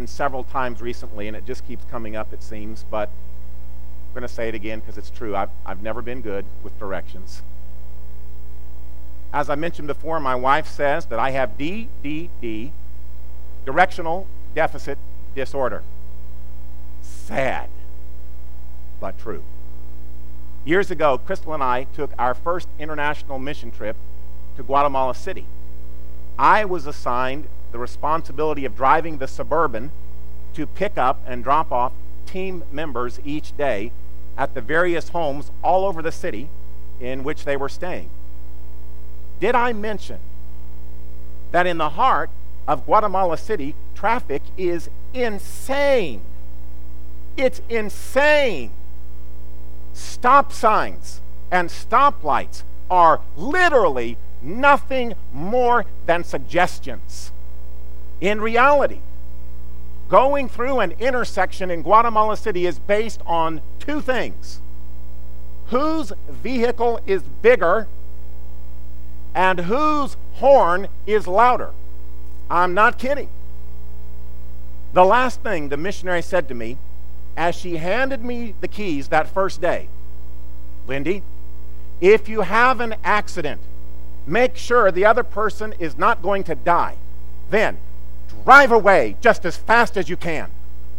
mentioned several times recently, and it just keeps coming up, it seems, but I'm going to say it again because it's true. I've never been good with directions. As I mentioned before, my wife says that I have DDD, directional deficit disorder. Sad, but true. Years ago, Crystal and I took our first international mission trip to Guatemala City. I was assigned the responsibility of driving the Suburban to pick up and drop off team members each day at the various homes all over the city in which they were staying. Did I mention that in the heart of Guatemala City, traffic is insane? It's insane. Stop signs and stoplights are literally nothing more than suggestions. In reality, going through an intersection in Guatemala City is based on two things: whose vehicle is bigger and whose horn is louder. I'm not kidding. The last thing the missionary said to me as she handed me the keys that first day: Lindy, if you have an accident, make sure the other person is not going to die. Then drive away just as fast as you can.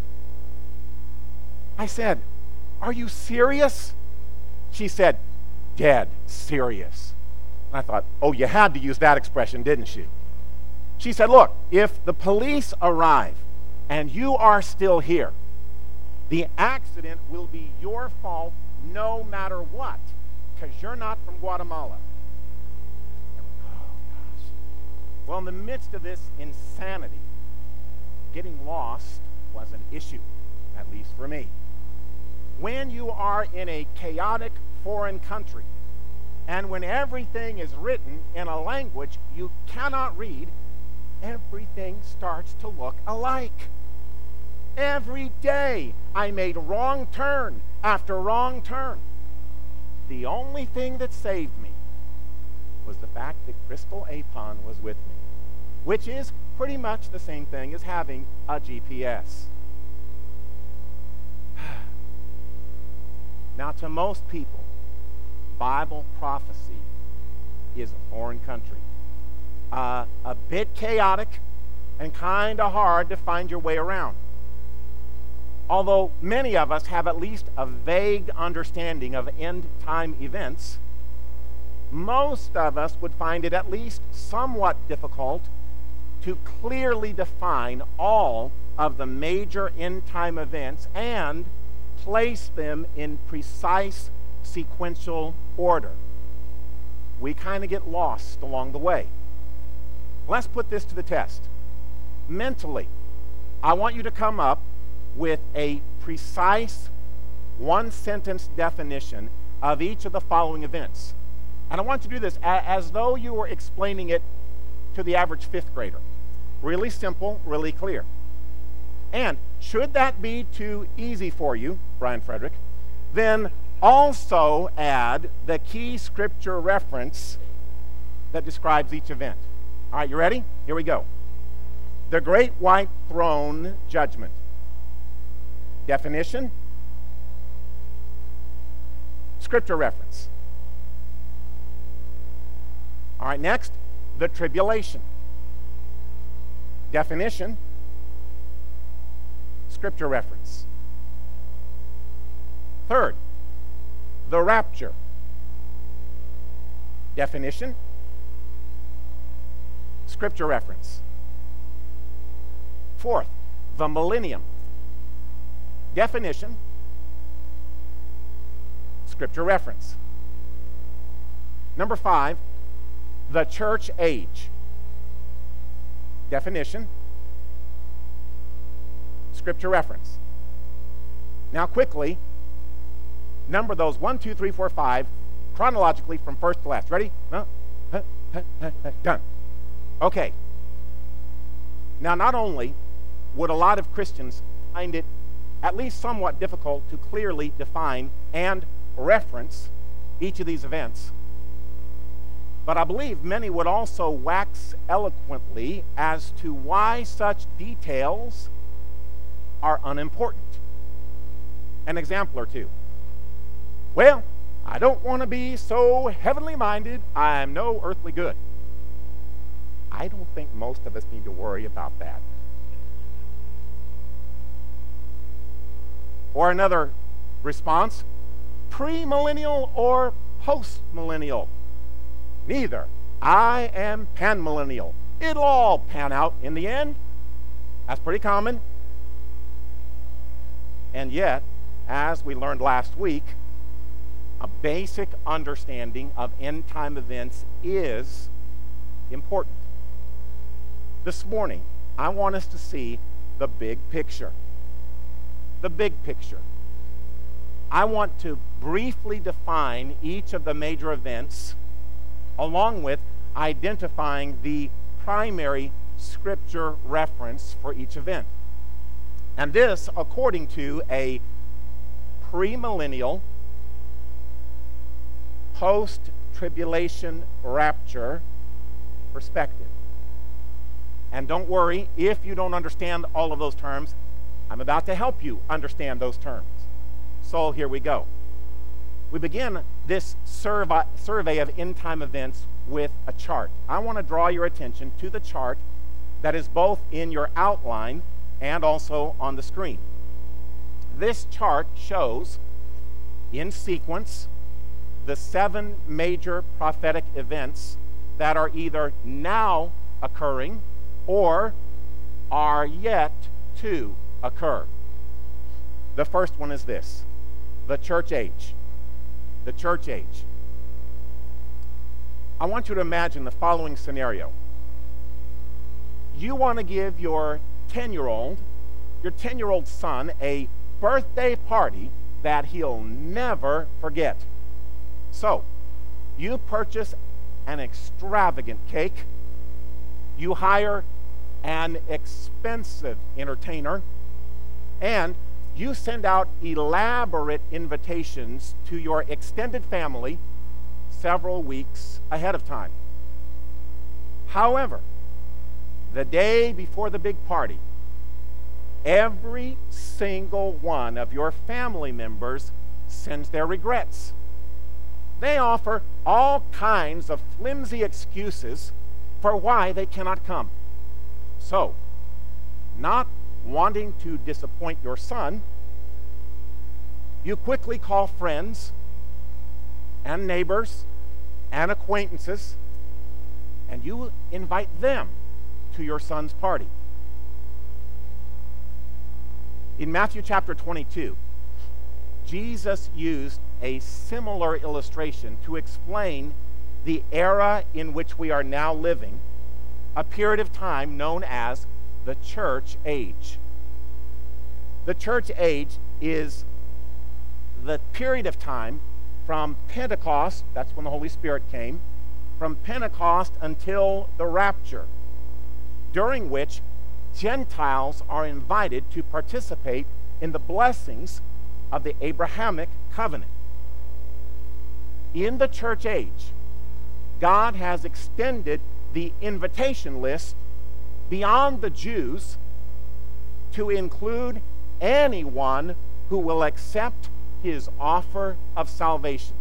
I said, are you serious? She said, dead serious. And I thought, oh, you had to use that expression, didn't you? She said, look, if the police arrive and you are still here, the accident will be your fault no matter what, because you're not from Guatemala. Oh, gosh. Well, in the midst of this insanity, getting lost was an issue, at least for me. When you are in a chaotic foreign country, and when everything is written in a language you cannot read, everything starts to look alike. Every day I made wrong turn after wrong turn. The only thing that saved me was the fact that Crystal Apon was with me, which is pretty much the same thing as having a GPS. Now, to most people, Bible prophecy is a foreign country. A bit chaotic and kind of hard to find your way around. Although many of us have at least a vague understanding of end-time events, most of us would find it at least somewhat difficult to clearly define all of the major end-time events and place them in precise sequential order. We kind of get lost along the way. Let's put this to the test. Mentally, I want you to come up with a precise one-sentence definition of each of the following events. And I want you to do this as though you were explaining it to the average fifth grader. Really simple, really clear. And should that be too easy for you, Brian Frederick, then also add the key scripture reference that describes each event. All right, you ready? Here we go. The Great White Throne Judgment. Definition. Scripture reference. All right, next, the tribulation. Definition. Scripture reference. Third, the rapture. Definition. Scripture reference. Fourth, the millennium. Definition. Scripture reference. Number 5, the church age. Definition. Scripture reference. Now quickly, number those 1, 2, 3, 4, 5 chronologically from first to last. Ready? Done. Okay. Now, not only would a lot of Christians find it at least somewhat difficult to clearly define and reference each of these events, but I believe many would also wax eloquently as to why such details are unimportant. An example or two. Well, I don't want to be so heavenly minded, I'm no earthly good. I don't think most of us need to worry about that. Or another response, premillennial or postmillennial? Neither. I am panmillennial. It'll all pan out in the end. That's pretty common. And yet, as we learned last week, a basic understanding of end-time events is important. This morning, I want us to see the big picture. The big picture. I want to briefly define each of the major events, along with identifying the primary scripture reference for each event. And this according to a premillennial, post-tribulation rapture perspective. And don't worry, if you don't understand all of those terms, I'm about to help you understand those terms. So here we go. We begin this survey of end-time events with a chart. I want to draw your attention to the chart that is both in your outline and also on the screen. This chart shows, in sequence, the 7 major prophetic events that are either now occurring or are yet to occur. The first one is this: the church age. The church age. I want you to imagine the following scenario. You want to give your 10-year-old son a birthday party that he'll never forget. So, you purchase an extravagant cake, you hire an expensive entertainer, and you send out elaborate invitations to your extended family several weeks ahead of time. However, the day before the big party, every single one of your family members sends their regrets. They offer all kinds of flimsy excuses for why they cannot come. So, not wanting to disappoint your son, you quickly call friends and neighbors and acquaintances, and you invite them to your son's party. In Matthew chapter 22, Jesus used a similar illustration to explain the era in which we are now living, a period of time known as the church age. The church age is the period of time from Pentecost, that's when the Holy Spirit came, from Pentecost until the rapture, during which Gentiles are invited to participate in the blessings of the Abrahamic covenant. In the church age, God has extended the invitation list beyond the Jews to include anyone who will accept his offer of salvation.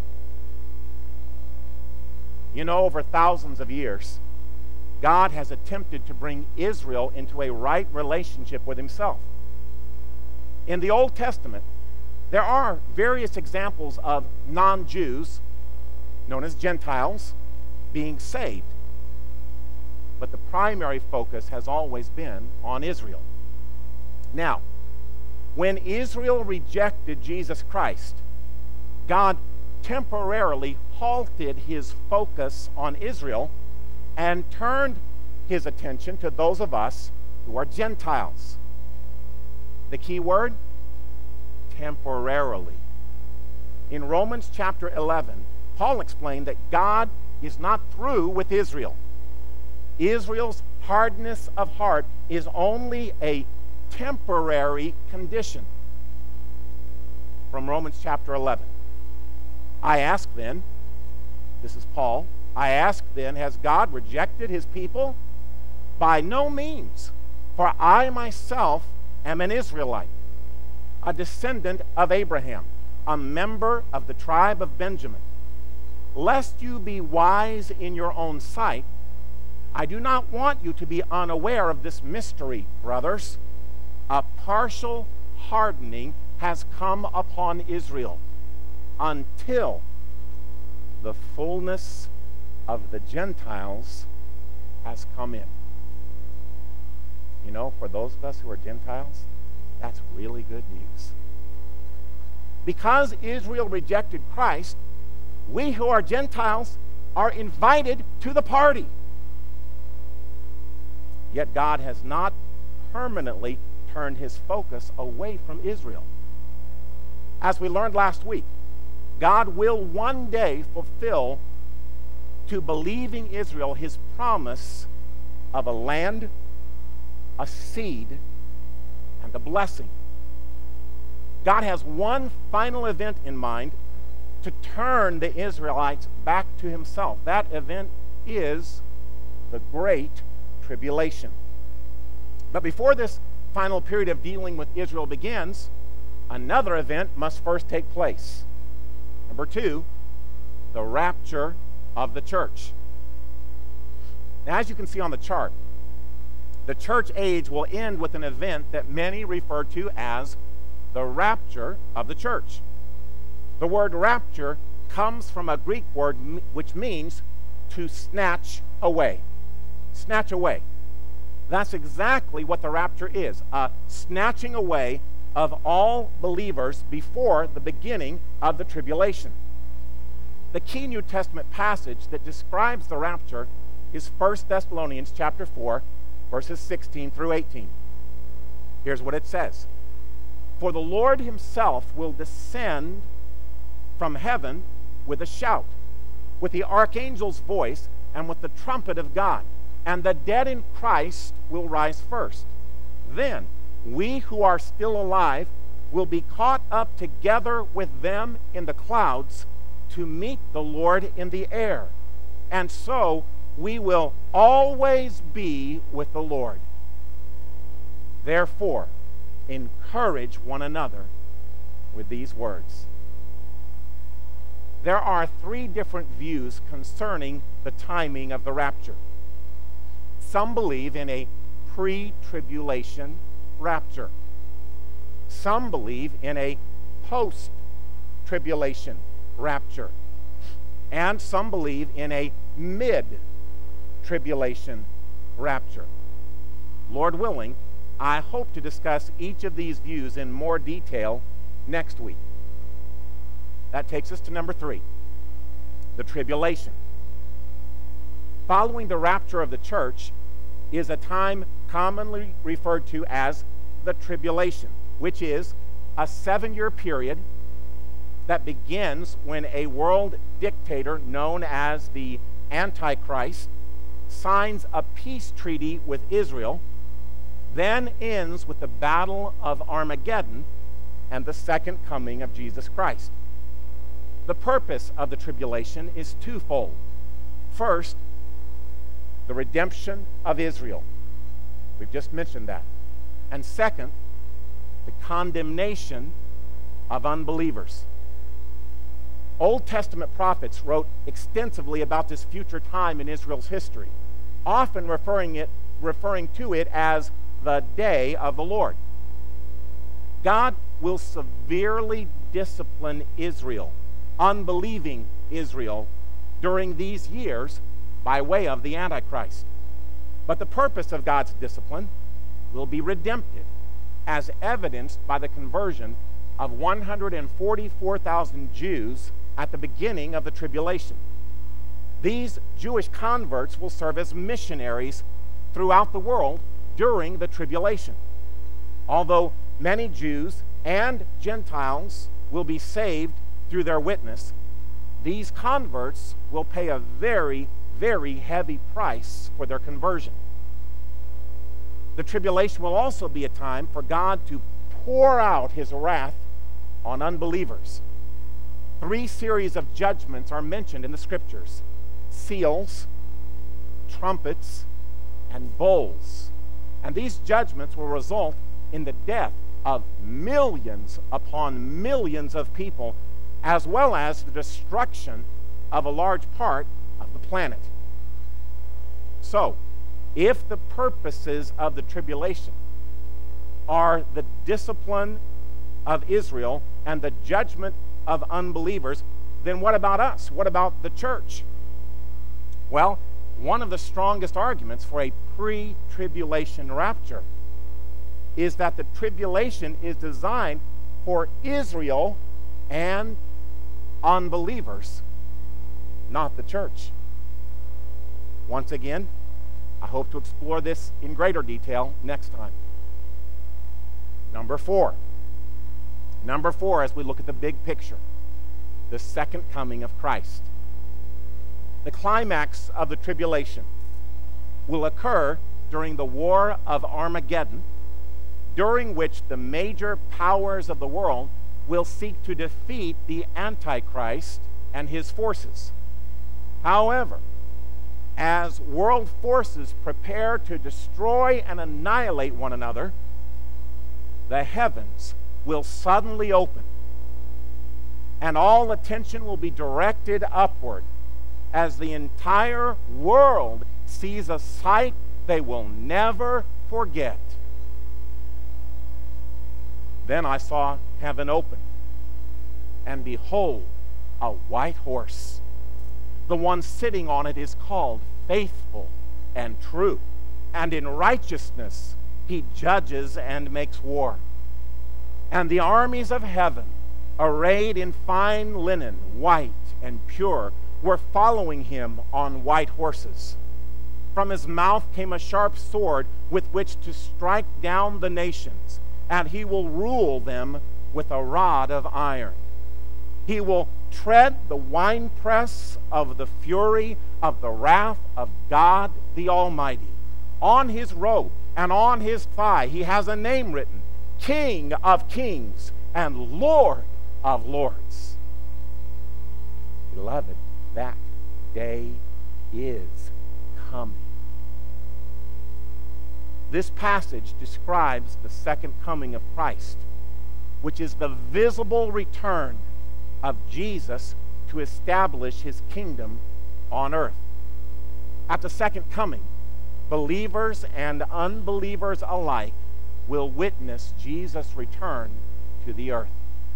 You know, over thousands of years, God has attempted to bring Israel into a right relationship with himself. In the Old Testament, there are various examples of non-Jews, known as Gentiles, being saved. But the primary focus has always been on Israel. Now, when Israel rejected Jesus Christ, God temporarily halted his focus on Israel and turned his attention to those of us who are Gentiles. The key word? Temporarily. In Romans chapter 11, Paul explained that God is not through with Israel. Israel's hardness of heart is only a temporary condition. From Romans chapter 11. I ask then, this is Paul, I ask then, has God rejected his people? By no means. For I myself am an Israelite, a descendant of Abraham, a member of the tribe of Benjamin. Lest you be wise in your own sight, I do not want you to be unaware of this mystery, brothers. A partial hardening has come upon Israel until the fullness of the Gentiles has come in. You know, for those of us who are Gentiles, that's really good news. Because Israel rejected Christ, we who are Gentiles are invited to the party. Yet God has not permanently turned his focus away from Israel. As we learned last week, God will one day fulfill to believing Israel his promise of a land, a seed, and a blessing. God has one final event in mind to turn the Israelites back to himself. That event is the Great Tribulation. But before this final period of dealing with Israel begins, another event must first take place. Number 2, the rapture of the church. Now, as you can see on the chart, the church age will end with an event that many refer to as the rapture of the church. The word rapture comes from a Greek word which means to snatch away. Snatch away. That's exactly what the rapture is, a snatching away of all believers before the beginning of the tribulation. The key New Testament passage that describes the rapture is 1 Thessalonians chapter 4, verses 16 through 18. Here's what it says. For the Lord himself will descend from heaven with a shout, with the archangel's voice, and with the trumpet of God. And the dead in Christ will rise first. Then we who are still alive will be caught up together with them in the clouds to meet the Lord in the air. And so we will always be with the Lord. Therefore, encourage one another with these words. There are 3 different views concerning the timing of the rapture. Some believe in a pre-tribulation rapture. Some believe in a post-tribulation rapture. And some believe in a mid-tribulation rapture. Lord willing, I hope to discuss each of these views in more detail next week. That takes us to number 3, the tribulation. Following the rapture of the church is a time commonly referred to as the tribulation, which is a 7-year period that begins when a world dictator known as the Antichrist signs a peace treaty with Israel, then ends with the Battle of Armageddon and the second coming of Jesus Christ. The purpose of the tribulation is twofold. First, the redemption of Israel. We've just mentioned that. And second, the condemnation of unbelievers. Old Testament prophets wrote extensively about this future time in Israel's history, often referring to it as the day of the Lord. God will severely discipline Israel, unbelieving Israel, during these years by way of the Antichrist. But the purpose of God's discipline will be redemptive, as evidenced by the conversion of 144,000 Jews at the beginning of the tribulation. These Jewish converts will serve as missionaries throughout the world during the tribulation. Although many Jews and Gentiles will be saved through their witness, these converts will pay a very, very heavy price for their conversion. The tribulation will also be a time for God to pour out his wrath on unbelievers. 3 series of judgments are mentioned in the scriptures: seals, trumpets, and bowls. And these judgments will result in the death of millions upon millions of people, as well as the destruction of a large part of the planet. So, if the purposes of the tribulation are the discipline of Israel and the judgment of unbelievers, then what about us? What about the church? Well, one of the strongest arguments for a pre-tribulation rapture is that the tribulation is designed for Israel and unbelievers, not the church. Once again, I hope to explore this in greater detail next time. Number four, as we look at the big picture, the second coming of Christ. The climax of the tribulation will occur during the War of Armageddon, during which the major powers of the world will seek to defeat the Antichrist and his forces. However, as world forces prepare to destroy and annihilate one another, the heavens will suddenly open, and all attention will be directed upward as the entire world sees a sight they will never forget. Then I saw heaven open, and behold, a white horse. The one sitting on it is called Faithful and True, and in righteousness he judges and makes war. And the armies of heaven, arrayed in fine linen, white and pure, were following him on white horses. From his mouth came a sharp sword with which to strike down the nations, and he will rule them with a rod of iron. He will tread the winepress of the fury of the wrath of God the Almighty. On his robe and on his thigh he has a name written, King of Kings and Lord of Lords. Beloved, that day is coming. This passage describes the second coming of Christ, which is the visible return of Jesus to establish his kingdom on earth. At the second coming, believers and unbelievers alike will witness Jesus' return to the earth.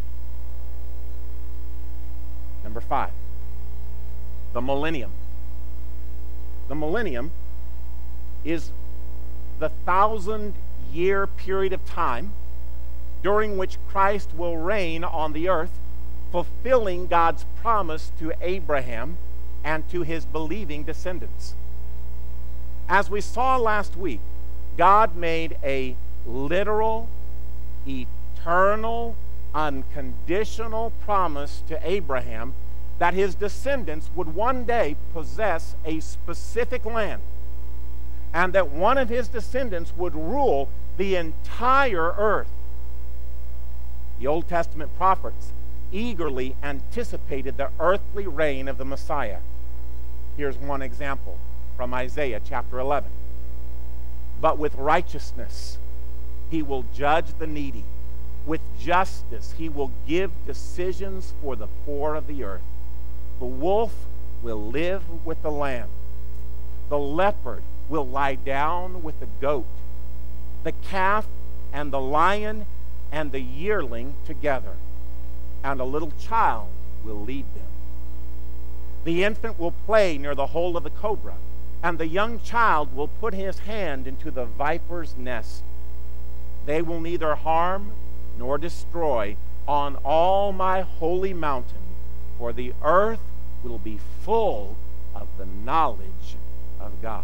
Number 5, the millennium. The millennium is the 1,000-year period of time during which Christ will reign on the earth, fulfilling God's promise to Abraham and to his believing descendants. As we saw last week, God made a literal, eternal, unconditional promise to Abraham that his descendants would one day possess a specific land, and that one of his descendants would rule the entire earth. The Old Testament prophets eagerly anticipated the earthly reign of the Messiah. Here's one example from Isaiah chapter 11. But with righteousness he will judge the needy. With justice he will give decisions for the poor of the earth. The wolf will live with the lamb. The leopard will lie down with the goat. The calf and the lion and the yearling together, and a little child will lead them. The infant will play near the hole of the cobra, and the young child will put his hand into the viper's nest. They will neither harm nor destroy on all my holy mountain, for the earth will be full of the knowledge of God.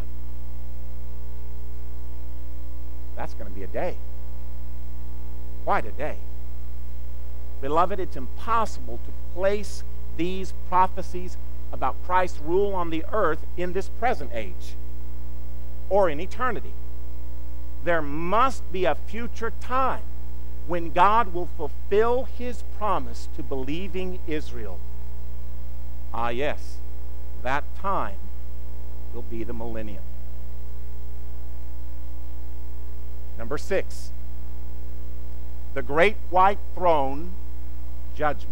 That's going to be a day. Quite a day. Beloved, it's impossible to place these prophecies about Christ's rule on the earth in this present age or in eternity. There must be a future time when God will fulfill his promise to believing Israel. Ah, yes, that time will be the millennium. Number 6, the great white throne judgment.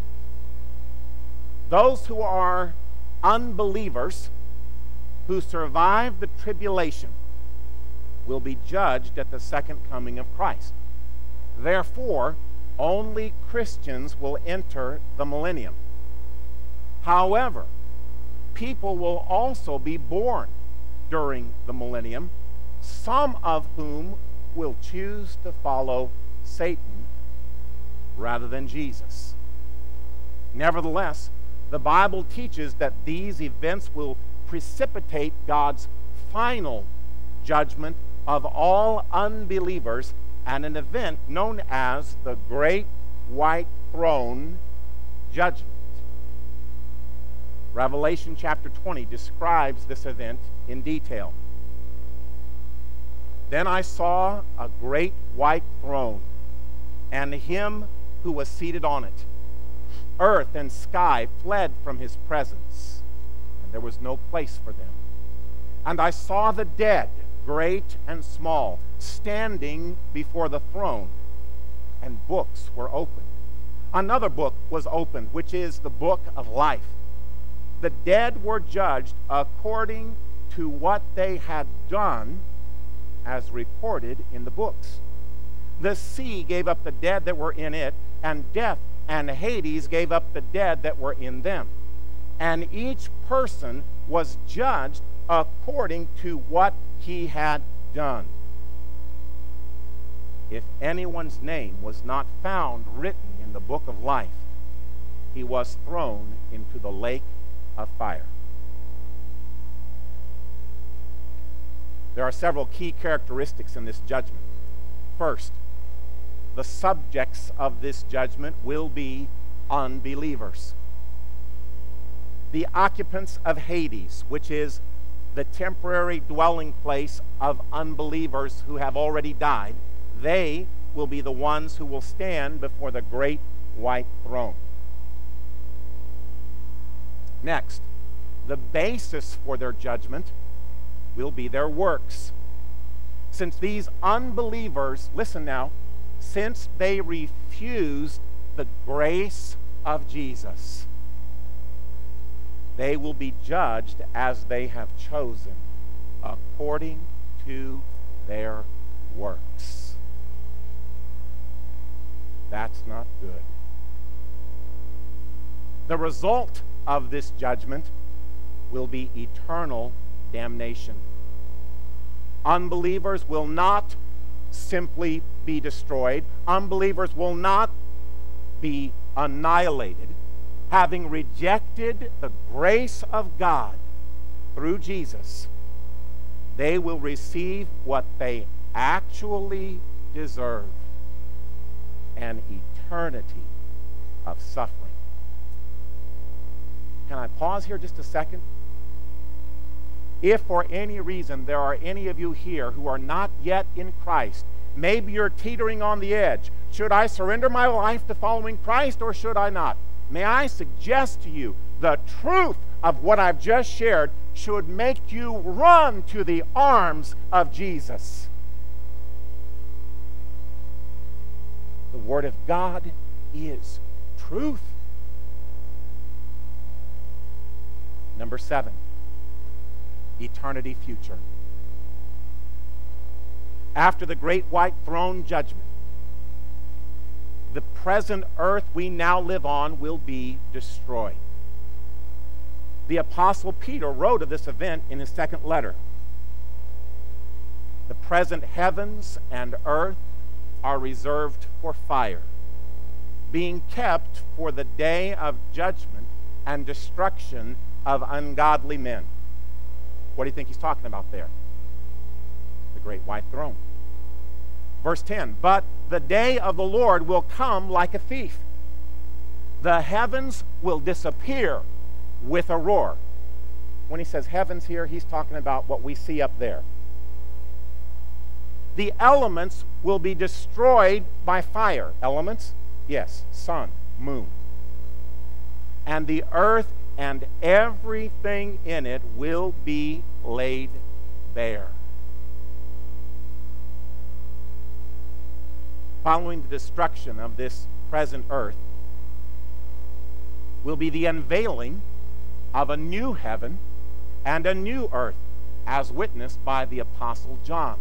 Those who are unbelievers who survive the tribulation will be judged at the second coming of Christ. Therefore, only Christians will enter the millennium. However, people will also be born during the millennium, some of whom will choose to follow Satan rather than Jesus. Nevertheless, the Bible teaches that these events will precipitate God's final judgment of all unbelievers at an event known as the Great White Throne Judgment. Revelation chapter 20 describes this event in detail. Then I saw a great white throne, and him who was seated on it. Earth and sky fled from his presence, and there was no place for them. And I saw the dead, great and small, standing before the throne, and books were opened. Another book was opened, which is the book of life. The dead were judged according to what they had done, as recorded in the books. The sea gave up the dead that were in it, and death and Hades gave up the dead that were in them. And each person was judged according to what he had done. If anyone's name was not found written in the book of life, he was thrown into the lake of fire. There are several key characteristics in this judgment. First, the subjects of this judgment will be unbelievers. The occupants of Hades, which is the temporary dwelling place of unbelievers who have already died, they will be the ones who will stand before the great white throne. Next, the basis for their judgment will be their works. Since these unbelievers, listen now, since they refused the grace of Jesus, they will be judged as they have chosen, according to their works. That's not good. The result of this judgment will be eternal damnation. Unbelievers will not simply be destroyed. Unbelievers will not be annihilated. Having rejected the grace of God through Jesus, they will receive what they actually deserve: an eternity of suffering. Can I pause here just a second? If for any reason there are any of you here who are not yet in Christ, maybe you're teetering on the edge. Should I surrender my life to following Christ or should I not? May I suggest to you the truth of what I've just shared should make you run to the arms of Jesus. The Word of God is truth. Number 7, eternity future. After the great white throne judgment, the present earth we now live on will be destroyed. The Apostle Peter wrote of this event in his second letter. The present heavens and earth are reserved for fire, being kept for the day of judgment and destruction of ungodly men. What do you think he's talking about there? The great white throne. Verse 10, but the day of the Lord will come like a thief. The heavens will disappear with a roar. When he says heavens here, he's talking about what we see up there. The elements will be destroyed by fire. Elements? Yes, sun, moon. And the earth and everything in it will be laid bare. following the destruction of this present earth, will be the unveiling of a new heaven and a new earth, as witnessed by the Apostle John.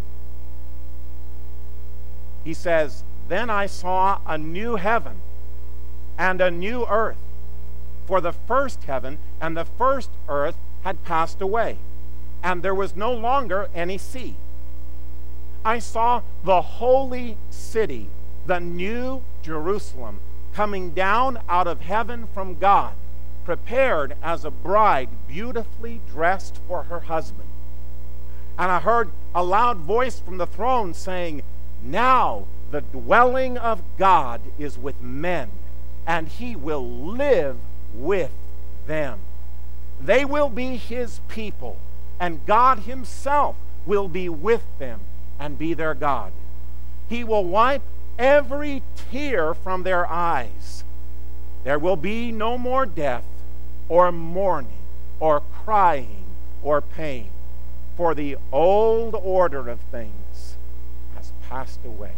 He says, "Then I saw a new heaven and a new earth, for the first heaven and the first earth had passed away, and there was no longer any sea. I saw the holy city, the new Jerusalem, coming down out of heaven from God, prepared as a bride beautifully dressed for her husband. And I heard a loud voice from the throne saying, 'Now the dwelling of God is with men, and he will live with them. They will be his people, and God himself will be with them and be their God. He will wipe every tear from their eyes. There will be no more death, or mourning, or crying, or pain, for the old order of things has passed away.'"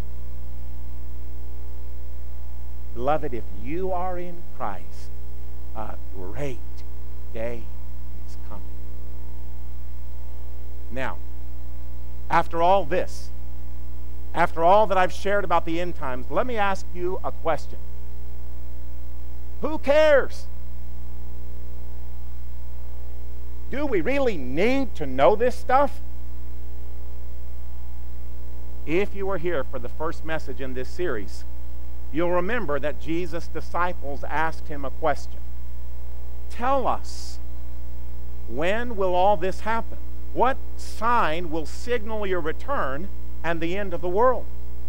Beloved, if you are in Christ, a great day is coming. Now, after all this, after all that I've shared about the end times, let me ask you a question. Who cares? Do we really need to know this stuff? If you were here for the first message in this series, you'll remember that Jesus' disciples asked him a question. "Tell us, when will all this happen? What sign will signal your return and the end of the world?"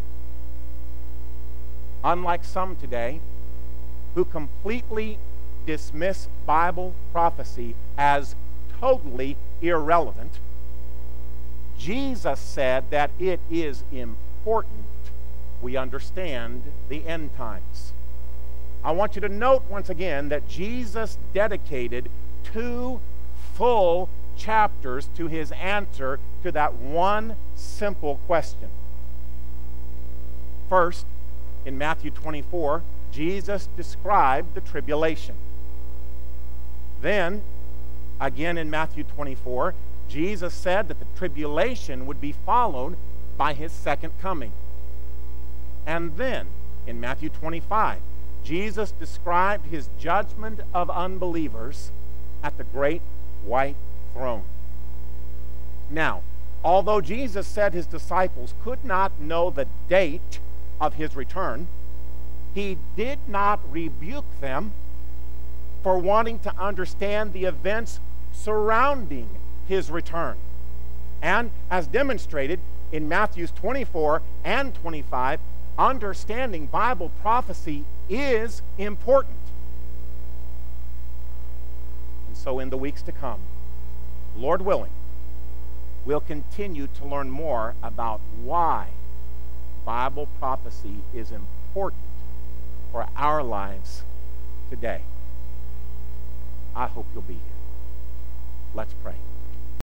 Unlike some today who completely dismiss Bible prophecy as totally irrelevant, Jesus said that it is important we understand the end times. I want you to note once again that Jesus dedicated 2 full chapters to his answer to that one simple question. First, in Matthew 24, Jesus described the tribulation. Then, again in Matthew 24, Jesus said that the tribulation would be followed by his second coming. And then, in Matthew 25, Jesus described his judgment of unbelievers at the great white throne. Now, although Jesus said his disciples could not know the date of his return, he did not rebuke them for wanting to understand the events surrounding his return. And as demonstrated in Matthews 24 and 25, understanding Bible prophecy is important. And so in the weeks to come, Lord willing, we'll continue to learn more about why Bible prophecy is important for our lives today. I hope you'll be here. Let's pray.